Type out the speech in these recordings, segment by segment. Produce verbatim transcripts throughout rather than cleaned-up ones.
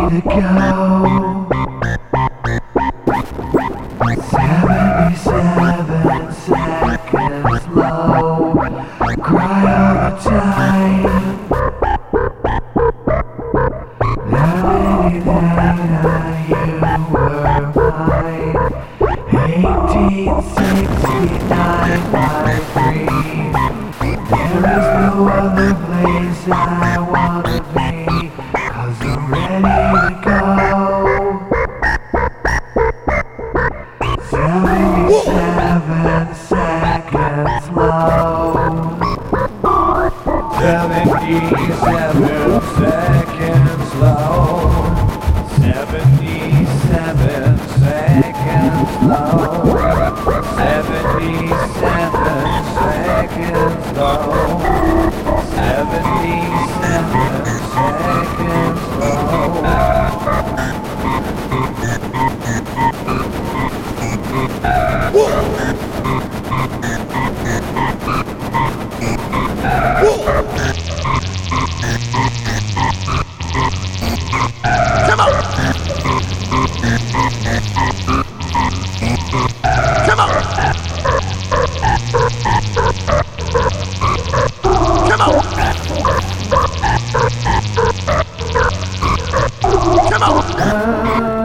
to go. Seventy-seven seconds low. Cry all the time. Every day you were mine. Eighteen sixty-nine by three. There is no other place I wanna be, 'cause I'm ready to go. Seventy-seven seconds low. Seventy-seven seconds low. Seventy-seven seconds low. Seventy-seven seconds low. Seventy-seven seconds low. Come on! Come on! Come on! Come on!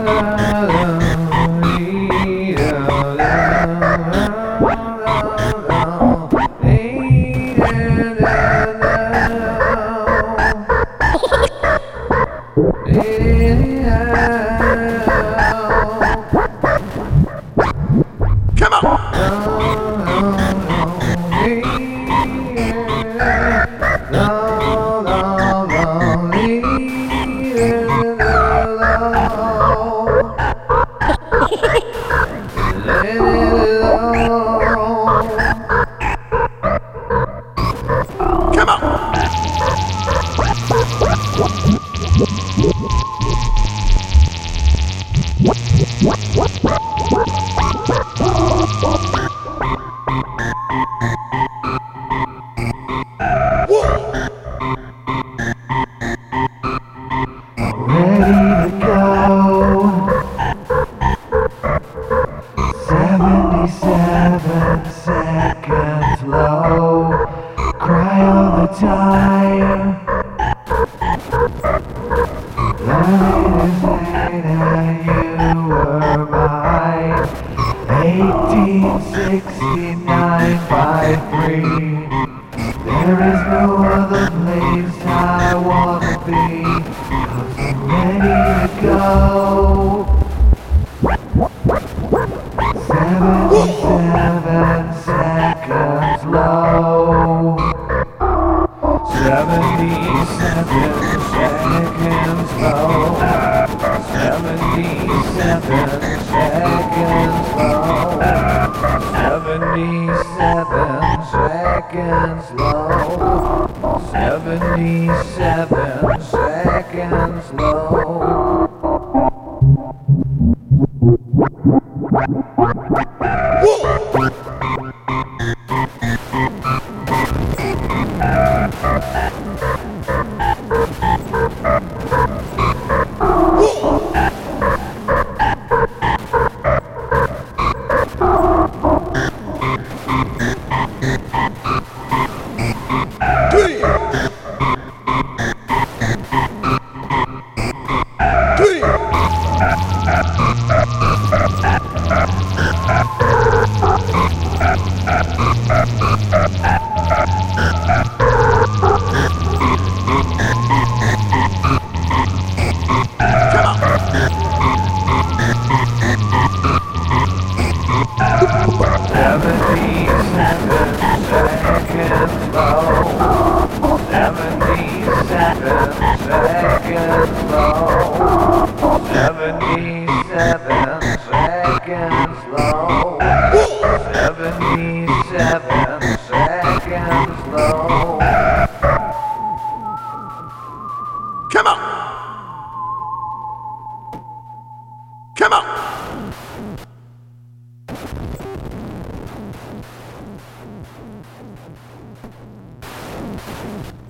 Come ready to go. Seventy-seven seconds low. Cry all the time. You were mine. Eighteen sixty-nine by three. There is no other place I wanna be, 'cause I'm ready to go. Seventy-seven seconds low. Seventy-seven seconds low. Seventy-seven seconds low. Seventy-seven seconds low. Seventy-seven seconds low. Come on! Come on!